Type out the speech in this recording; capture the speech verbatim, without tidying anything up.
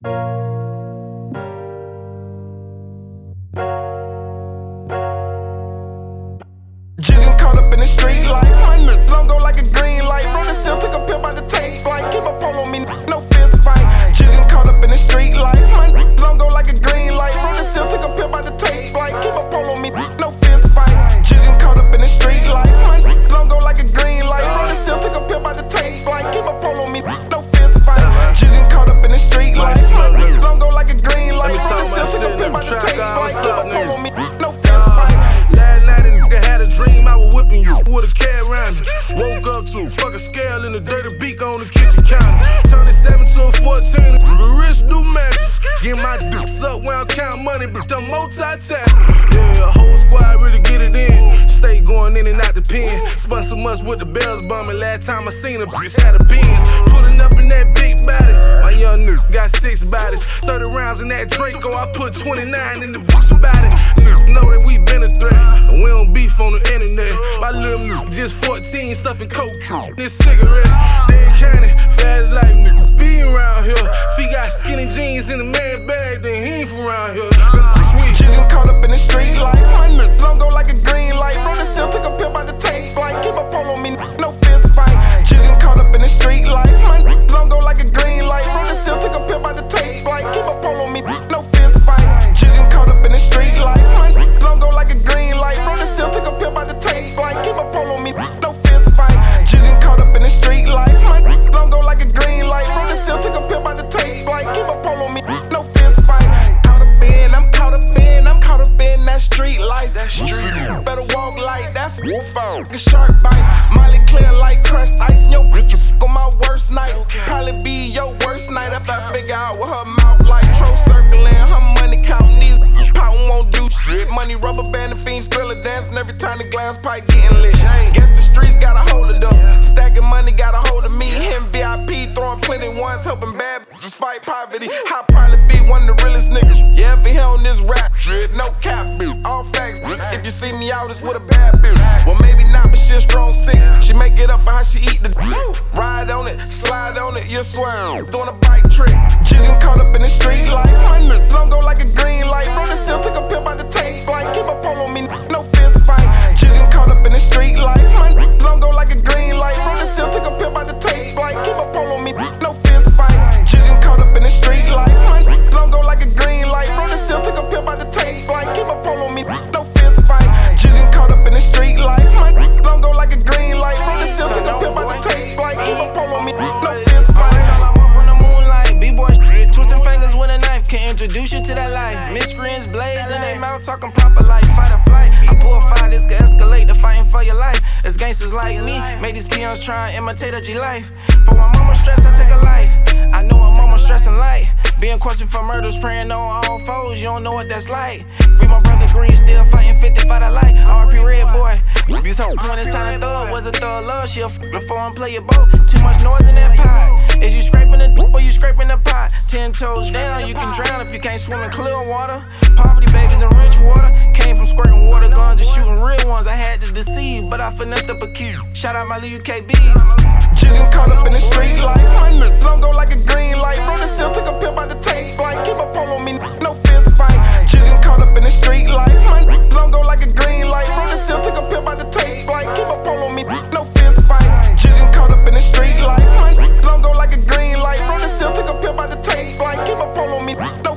Jiggin' caught up in the street life. My nigga don't go like a green light. Rolling still took a pill by the take flight. Keep a pole on me, no fist fight. Jiggin' caught up in the street life. My nigga don't go like a green light. Rolling still took a pill by the take flight. Keep a pole on me, no fist fight. Jiggin' caught up in the street life. My nigga don't go like a green light. Rolling still took a pill by the take flight. Keep a pole on me, no fist fight. Jiggin' caught up in the street life. My nigga don't go like a green light. Rolling still took a pill by the take flight. Keep a pole on me, no fist fight. Last night a nigga had a dream I was whipping you with a cat around me. Woke up to a fucking scale and a dirty beak on the kitchen counter. Turning seven to a fourteen, the wrist do magic. Get my dick sucked when I count money, but I'm multitasking. Yeah, a whole squad really get it in. Stay going in and out the pen. Spun so much with the bells bumming. Last time I seen a bitch had a Benz. Pulling up in that big body. My young nigga got six bodies. thirty rounds in that Draco. I put twenty-nine in the bitch body. Niggas know that we been a threat, and we don't beef on the internet. My little nigga just fourteen, stuffing coke, this cigarette. Dade County, fast life niggas be around here. If he got skinny jeans in the man bag, then he ain't from around here. Jiggin' caught up in the street life. My nigga don't go like a green light. Rolling still took a pill by the take flight. Keep a pole on me, no fist fight. Jiggin' caught up in the street life. My nigga don't go like a green light. Rolling still took a pill by the take flight. Keep a pole on me, no fist fight. Jiggin' caught up in the street life. My nigga don't go like a green light. Rolling still took a pill by the take flight. Keep a pole on me, no fist fight. Jiggin' caught up in the street life. My nigga don't go like a green light. Rolling still took a pill by the take flight. Keep a pole on me, no fist fight. Caught up in, I'm caught up in, I'm caught up in that street life. That street. Better walk like that phone. A shark bite, Molly clear like crushed ice. Yo, bitch, you f on my worst night. Probably be your worst night after I figure out what her mouth like. Tro circling, her money counting these poutin' won't do shit. Money rubber band, the fiends thriller dancing every time the glass pipe getting lit. Guess the streets got a hold of them. Stacking money got a hold of me. Him V I P throwing plenty ones, helping bad bitches fight poverty. I'll probably be one of the realest niggas. Yeah, ever hear on this rap shit, no cap, bitch. All facts, bitch. If you see me out, it's with a bad bitch. Well, maybe not, but she a strong sick. She make it up for how she eat the ride on it, slide on it, you swear. Doing a bike trick, jiggin' caught up in the street life. My nigga don't go like a green light. Rolling still took a pill by the take flight. Keep a pole on me, no fist fight. Jiggin' caught up in the street life. My nigga don't go like a green light. Rolling still took a pill by the take flight. Keep a pole on me, no fist fight. Jiggin' caught up in the street life. My nigga don't go like a green light. Rolling still took a pill by the take flight. Keep a pole on me, no fist fight. Jiggin' caught up in the street life. My nigga don't go like a green light. Rolling still took a pill by the take flight. Keep a pole on me, no fist fight. I'm up from the moonlight, B-boy twisting fingers with a knife. Can't introduce you to that life. Miscreants blaze in their mouth talking proper like fight or flight. I pull fire, this can escalate to fighting for your life. It's gangsters like me, make these peons try and imitate a G life. For my mama stress, I take a life. I know a mama stressing light. Being questioned for murders, praying on all foes, you don't know what that's like. Free my brother Green, still fighting fifty for that light. R P Red Boy. These hoes when it's time to throw it, was a thug love. She'll f before and play your boat. Too much noise in that pot. Is you scraping the d or you scraping the pot? Ten toes down, you can drown if you can't swim in clear water. Poverty babies in rich water. Came from squirting water guns and shooting real ones. I had to deceive, but I finessed up a key. Shout out my little U K Bs. Jiggin' caught up in the street life. My nigga don't go like a green light. Rolling still took a pill by the take flight. Keep a pole on me, no fist fight. Jiggin' caught up in the street life. My nigga don't go like a green light. Rolling still took a pill by the take flight. Keep a pole on me, no fist fight. Jiggin' caught up in the street life. My nigga don't go like a green light. Rolling still took a pill by the take flight. Keep a pole on me, no